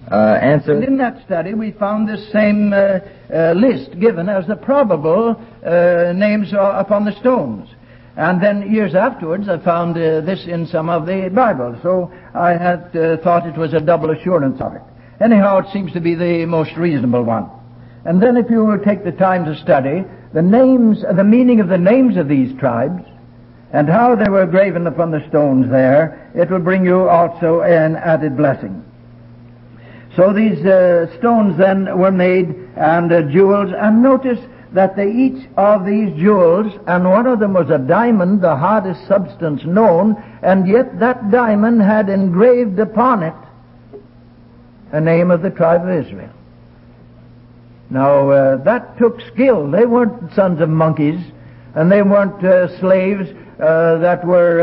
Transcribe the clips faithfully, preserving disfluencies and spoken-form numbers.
Uh, answer. And in that study, we found this same uh, uh, list given as the probable uh, names upon the stones. And then years afterwards, I found uh, this in some of the Bibles. So I had uh, thought it was a double assurance of it. Anyhow, it seems to be the most reasonable one. And then if you will take the time to study the names, the meaning of the names of these tribes, and how they were graven upon the stones there, it will bring you also an added blessing. So these uh, stones then were made, and uh, jewels, and notice that they each of these jewels, and one of them was a diamond, the hardest substance known, and yet that diamond had engraved upon it a name of the tribe of Israel. Now, uh, that took skill. They weren't sons of monkeys, and they weren't uh, slaves uh, that were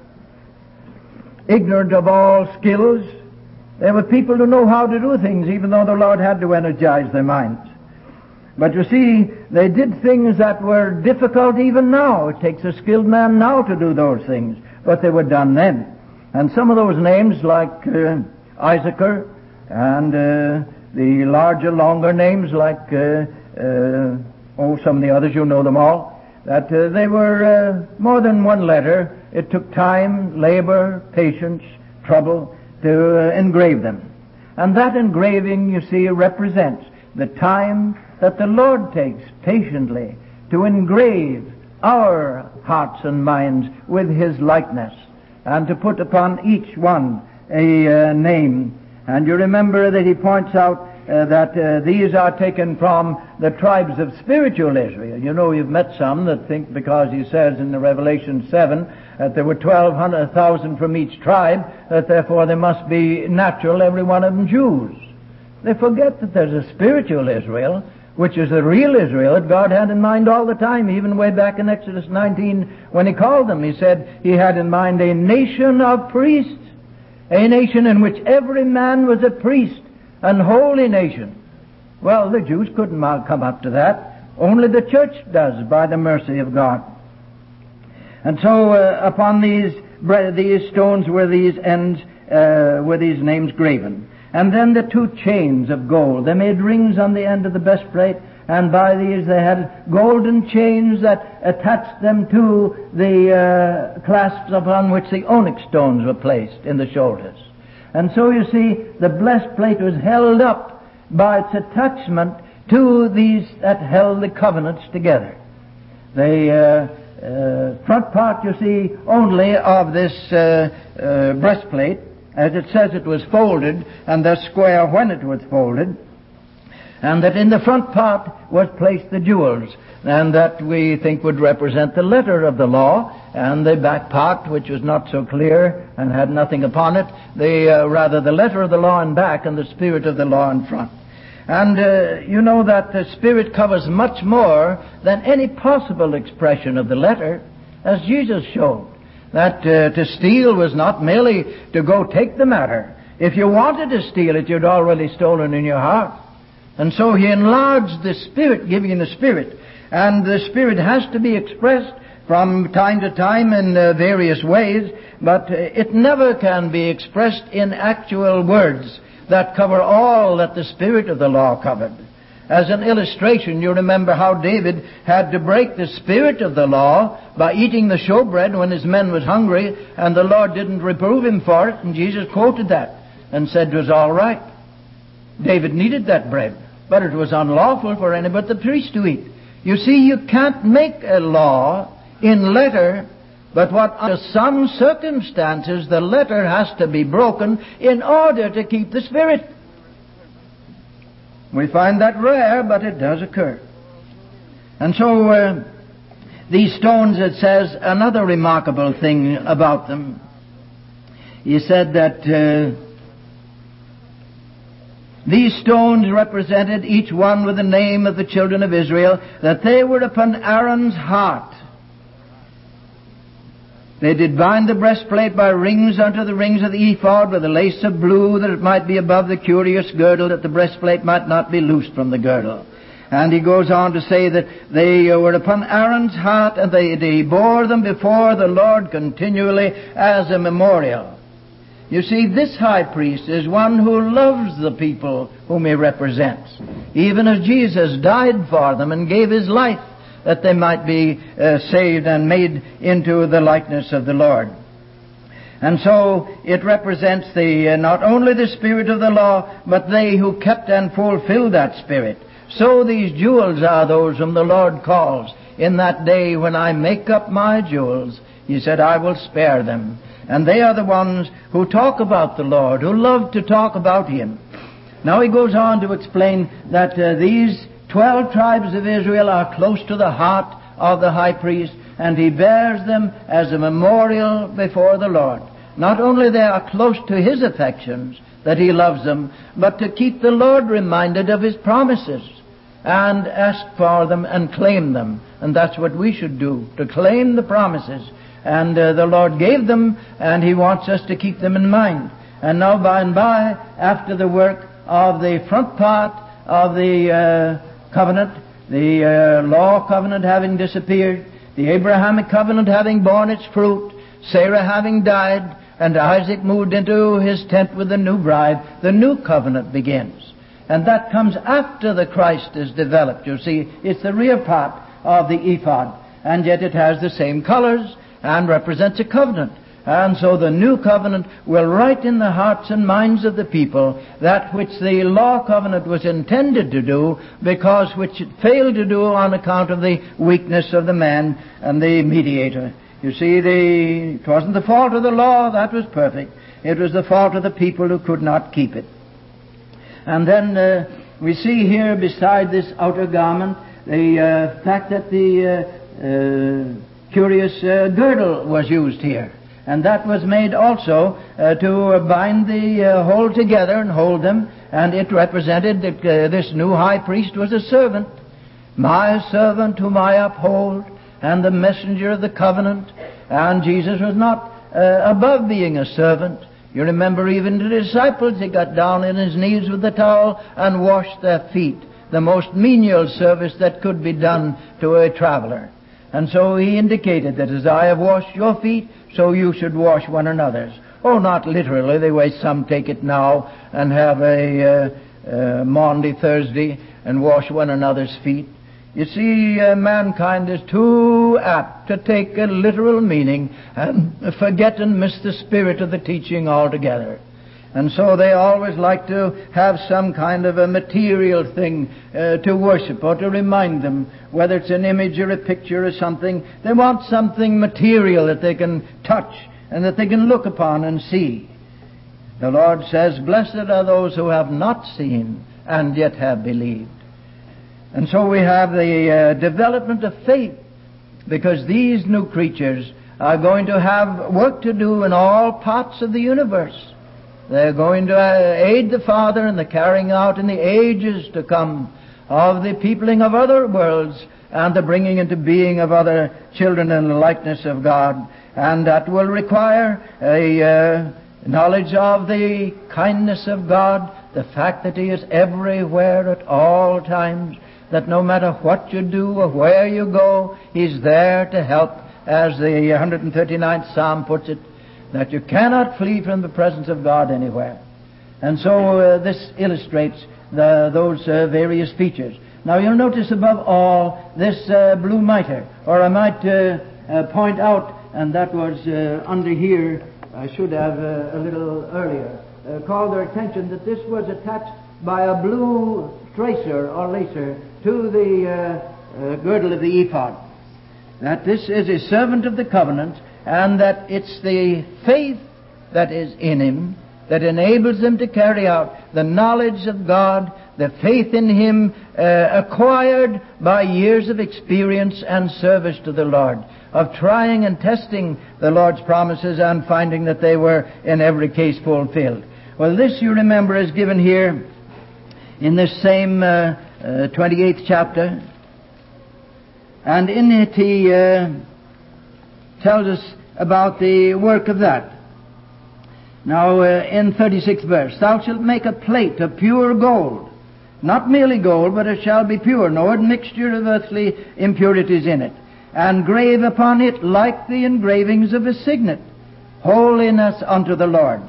uh, ignorant of all skills. They were people who know how to do things, even though the Lord had to energize their minds. But you see, they did things that were difficult even now. It takes a skilled man now to do those things, but they were done then. And some of those names, like uh, Issachar, and uh, the larger, longer names like, uh, uh, oh, some of the others, you know them all, that uh, they were uh, more than one letter. It took time, labor, patience, trouble to uh, engrave them. And that engraving, you see, represents the time that the Lord takes patiently to engrave our hearts and minds with His likeness, and to put upon each one a uh, name. And you remember that He points out uh, that uh, these are taken from the tribes of spiritual Israel. You know, you've met some that think, because He says in the Revelation seven that there were twelve hundred thousand from each tribe, that therefore they must be natural, every one of them Jews. They forget that there's a spiritual Israel, which is the real Israel that God had in mind all the time, even way back in Exodus nineteen when He called them. He said He had in mind a nation of priests, a nation in which every man was a priest, and holy nation. Well, the Jews couldn't come up to that. Only the church does, by the mercy of God. And so uh, upon these these stones were these ends, uh, were these names graven. And then the two chains of gold. They made rings on the end of the breastplate, and by these they had golden chains that attached them to the uh, clasps upon which the onyx stones were placed in the shoulders. And so you see, the breastplate was held up by its attachment to these that held the covenants together. The uh, uh, front part, you see, only of this uh, uh, breastplate, as it says, it was folded, and thus square when it was folded, and that in the front part was placed the jewels, and that we think would represent the letter of the law, and the back part, which was not so clear and had nothing upon it, the uh, rather the letter of the law in back and the spirit of the law in front. And uh, you know that the spirit covers much more than any possible expression of the letter, as Jesus showed. That uh, to steal was not merely to go take the matter. If you wanted to steal it, you'd already stolen in your heart. And so He enlarged the Spirit, giving the Spirit. And the Spirit has to be expressed from time to time in uh, various ways, but uh, it never can be expressed in actual words that cover all that the Spirit of the law covered. As an illustration, you remember how David had to break the spirit of the law by eating the showbread when his men was hungry, and the Lord didn't reprove him for it, and Jesus quoted that and said it was all right. David needed that bread, but it was unlawful for any but the priest to eat. You see, you can't make a law in letter, but what under some circumstances the letter has to be broken in order to keep the spirit. We find that rare, but it does occur. And so uh, these stones, it says, another remarkable thing about them. He said that uh, these stones represented each one with the name of the children of Israel, that they were upon Aaron's heart. They did bind the breastplate by rings unto the rings of the ephod with a lace of blue, that it might be above the curious girdle, that the breastplate might not be loosed from the girdle. And he goes on to say that they were upon Aaron's heart, and they, they bore them before the Lord continually as a memorial. You see, this high priest is one who loves the people whom he represents, even as Jesus died for them and gave his life that they might be uh, saved and made into the likeness of the Lord. And so it represents the uh, not only the spirit of the law, but they who kept and fulfilled that spirit. So these jewels are those whom the Lord calls. In that day when I make up my jewels, he said, I will spare them. And they are the ones who talk about the Lord, who love to talk about Him. Now he goes on to explain that uh, these twelve tribes of Israel are close to the heart of the high priest, and he bears them as a memorial before the Lord. Not only they are close to his affections, that he loves them, but to keep the Lord reminded of his promises and ask for them and claim them. And that's what we should do, to claim the promises. And uh, the Lord gave them, and he wants us to keep them in mind. And now by and by, after the work of the front part of the uh, covenant, the uh, law covenant having disappeared, the Abrahamic covenant having borne its fruit, Sarah having died, and Isaac moved into his tent with the new bride, the new covenant begins. And that comes after the Christ is developed. You see, it's the rear part of the ephod, and yet it has the same colors and represents a covenant. And so the new covenant will write in the hearts and minds of the people that which the law covenant was intended to do, because which it failed to do on account of the weakness of the man and the mediator. You see, the, it wasn't the fault of the law, that was perfect. It was the fault of the people who could not keep it. And then uh, we see here, beside this outer garment, the uh, fact that the uh, uh, curious uh, girdle was used here. And that was made also uh, to bind the uh, whole together and hold them. And it represented that uh, this new high priest was a servant. My servant whom I uphold, and the messenger of the covenant. And Jesus was not uh, above being a servant. You remember even the disciples, he got down on his knees with the towel and washed their feet. The most menial service that could be done to a traveler. And so he indicated that as I have washed your feet, so you should wash one another's. Oh, not literally, the way some take it now and have a uh, uh, Maundy Thursday and wash one another's feet. You see, uh, mankind is too apt to take a literal meaning and forget and miss the spirit of the teaching altogether. And so they always like to have some kind of a material thing uh, to worship or to remind them, whether it's an image or a picture or something. They want something material that they can touch and that they can look upon and see. The Lord says, blessed are those who have not seen and yet have believed. And so we have the uh, development of faith, because these new creatures are going to have work to do in all parts of the universe. They're going to uh, aid the Father in the carrying out in the ages to come of the peopling of other worlds and the bringing into being of other children in the likeness of God. And that will require a uh, knowledge of the kindness of God, the fact that He is everywhere at all times, that no matter what you do or where you go, He's there to help, as the one hundred thirty-ninth Psalm puts it, that you cannot flee from the presence of God anywhere. And so uh, this illustrates the, those uh, various features. Now you'll notice above all this uh, blue mitre, or I might uh, uh, point out, and that was uh, under here, I should have uh, a little earlier, uh, called their attention that this was attached by a blue tracer or lacer to the uh, uh, girdle of the ephod. That this is a servant of the covenant, and that it's the faith that is in him that enables him to carry out the knowledge of God, the faith in Him uh, acquired by years of experience and service to the Lord, of trying and testing the Lord's promises and finding that they were in every case fulfilled. Well, this, you remember, is given here in this same uh, uh, twenty-eighth chapter. And in it he uh, tells us about the work of that. Now, uh, in thirty-sixth verse, thou shalt make a plate of pure gold, not merely gold, but it shall be pure, no admixture of earthly impurities in it, and grave upon it like the engravings of a signet, holiness unto the Lord.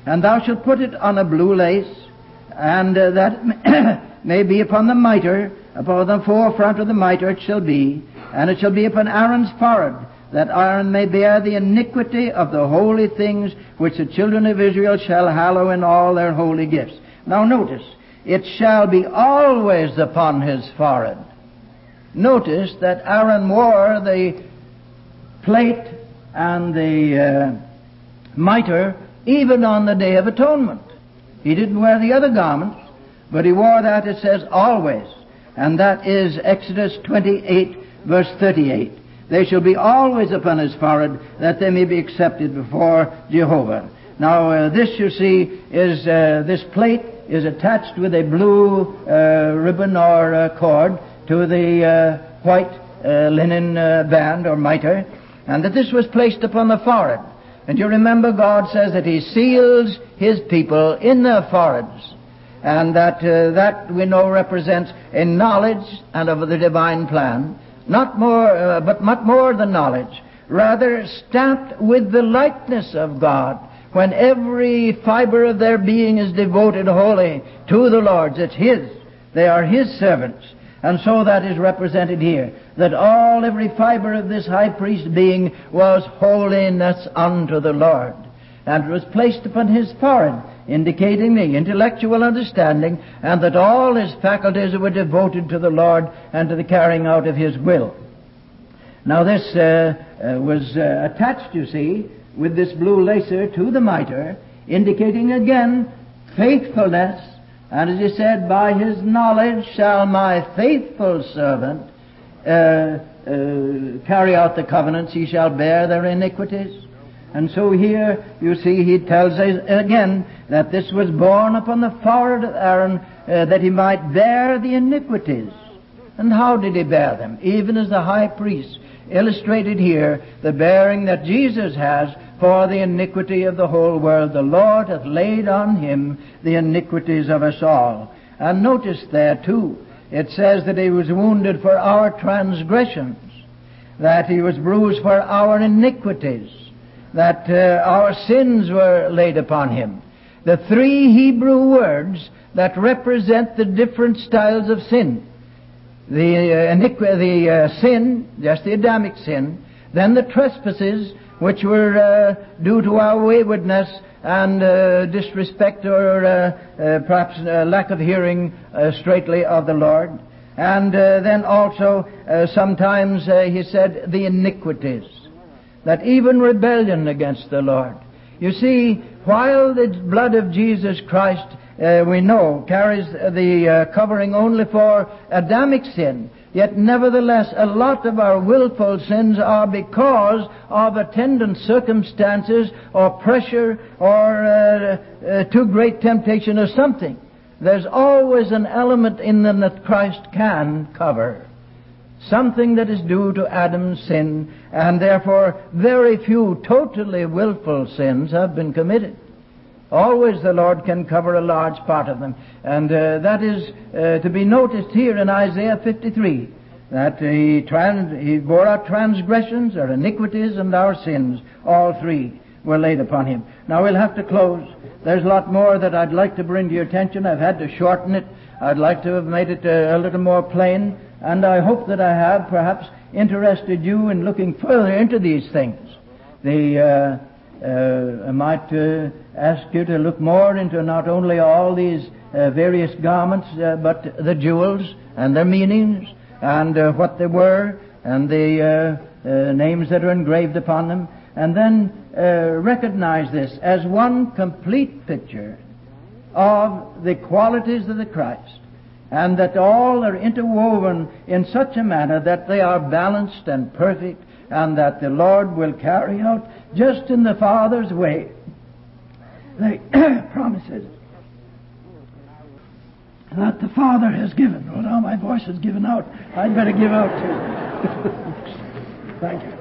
And thou shalt put it on a blue lace, and uh, that may be upon the mitre, upon the forefront of the mitre it shall be, and it shall be upon Aaron's forehead, that Aaron may bear the iniquity of the holy things which the children of Israel shall hallow in all their holy gifts. Now notice, it shall be always upon his forehead. Notice that Aaron wore the plate and the uh, mitre even on the Day of Atonement. He didn't wear the other garments, but he wore that, it says, always. And that is Exodus twenty-eight, verse thirty-eight. They shall be always upon his forehead, that they may be accepted before Jehovah. Now, uh, this, you see, is uh, this plate is attached with a blue uh, ribbon or uh, cord to the uh, white uh, linen uh, band or mitre, and that this was placed upon the forehead. And you remember God says that He seals His people in their foreheads, and that uh, that we know represents a knowledge and of the divine plan, not more, uh, but much more than knowledge, rather stamped with the likeness of God, when every fiber of their being is devoted wholly to the Lord. It's His. They are His servants. And so that is represented here, that all, every fiber of this high priest being was holiness unto the Lord. And it was placed upon his forehead, indicating the intellectual understanding, and that all his faculties were devoted to the Lord and to the carrying out of His will. Now this uh, uh, was uh, attached, you see, with this blue lacer to the mitre, indicating again faithfulness. And as He said, by his knowledge shall my faithful servant uh, uh, carry out the covenants. He shall bear their iniquities. And so here, you see, he tells us again that this was born upon the forehead of Aaron, uh, that he might bear the iniquities. And how did he bear them? Even as the high priest illustrated here, the bearing that Jesus has for the iniquity of the whole world. The Lord hath laid on Him the iniquities of us all. And notice there too, it says that He was wounded for our transgressions, that He was bruised for our iniquities, that uh, our sins were laid upon Him. The three Hebrew words that represent the different styles of sin. The uh, iniquity, the uh, sin, just the Adamic sin, then the trespasses, which were uh, due to our waywardness and uh, disrespect or uh, uh, perhaps uh, lack of hearing uh, straightly of the Lord. And uh, then also uh, sometimes uh, he said the iniquities, that even rebellion against the Lord. You see, while the blood of Jesus Christ, uh, we know, carries the uh, covering only for Adamic sin, yet nevertheless a lot of our willful sins are because of attendant circumstances or pressure or uh, uh, too great temptation or something. There's always an element in them that Christ can cover. Something that is due to Adam's sin, and therefore very few totally willful sins have been committed. Always the Lord can cover a large part of them. And uh, that is uh, to be noticed here in Isaiah fifty-three, that he, trans- he bore our transgressions, our iniquities, and our sins. All three were laid upon Him. Now we'll have to close. There's a lot more that I'd like to bring to your attention. I've had to shorten it. I'd like to have made it uh, a little more plain. And I hope that I have perhaps interested you in looking further into these things. The... Uh, Uh, I might uh, ask you to look more into not only all these uh, various garments, uh, but the jewels and their meanings and uh, what they were and the uh, uh, names that are engraved upon them. And then uh, recognize this as one complete picture of the qualities of the Christ, and that all are interwoven in such a manner that they are balanced and perfect, and that the Lord will carry out just in the Father's way the promises that the Father has given. Well, now my voice is given out. I'd better give out too. Thank you.